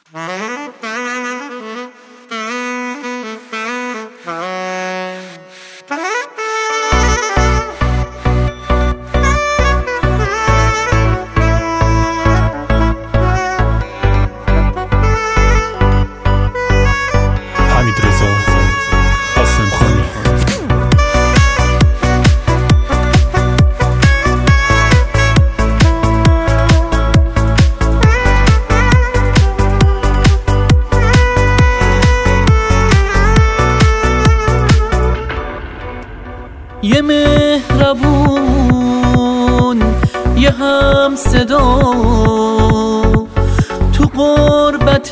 یه مهربون یه هم صدا تو غربت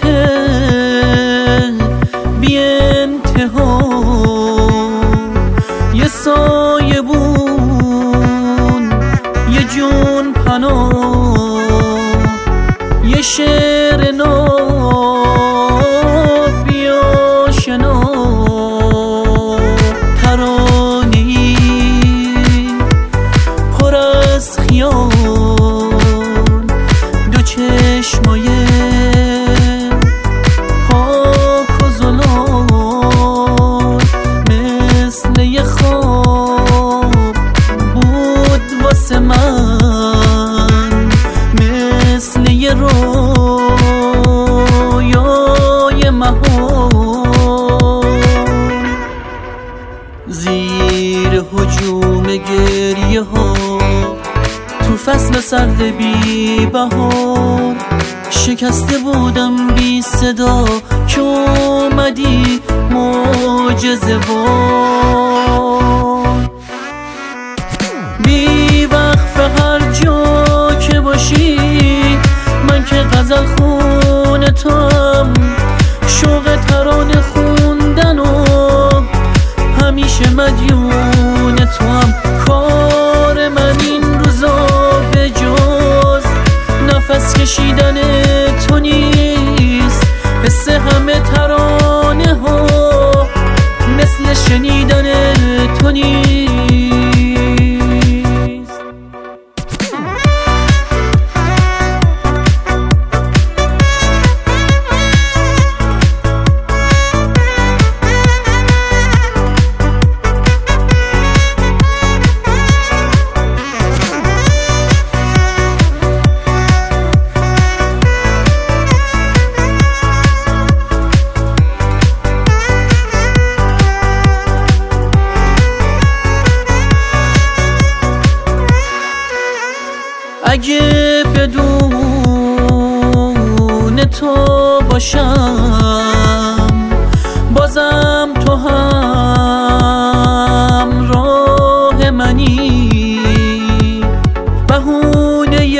بی انتها، یه سایبون یه جون پناه، یه شعر ناب بیا شنا، دو چشمای پاک و زلال مثل یه خواب بود واسه من، مثل یه رویای محال. زیر هجوم گریه ها تو فصل سرد بی بهار، شکسته بودم بی صدا که اومدی معجزه وار. بی وقفه هر جا که باشی من که غزل خونه توام، شوق ترانه خوندن و همیشه مدیون توام. کار من این روزا به جز نفس کشیدن تو نیست، حس همه ترانه ها مثل شنیدن تو نیست. اگه بدون تو باشم بازم تو هم راه منی، بهونه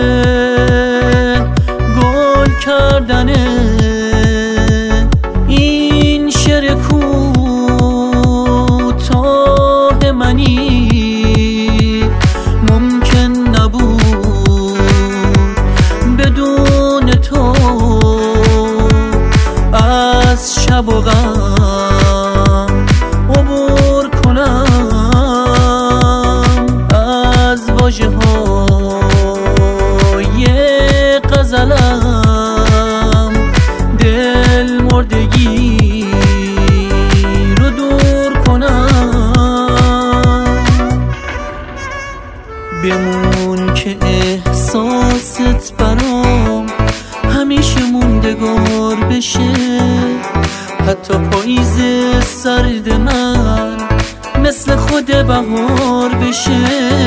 گل کردنه این شعر کوتاه منی. شب و غم عبور کنم از واژه های غزلم، دل مردگی رو دور کنم. بمون که احساست برام همیشه موندگار بشه، حتی پاییز سرد من مثل خود بهار بشه.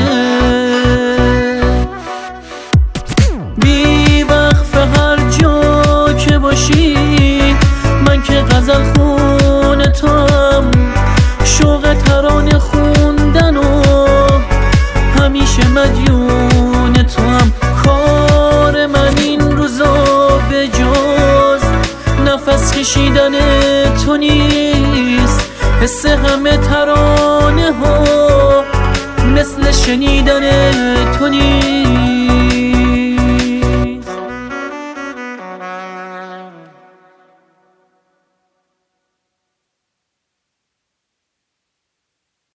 بی وقفه هر جا که باشی من که غزل خونه توام، شوق ترانه خوندن و همیشه مدیون توام. کار من این روزا به جز نفس کشیدن تو نیست، حس همه ترانه ها مثل شنیدن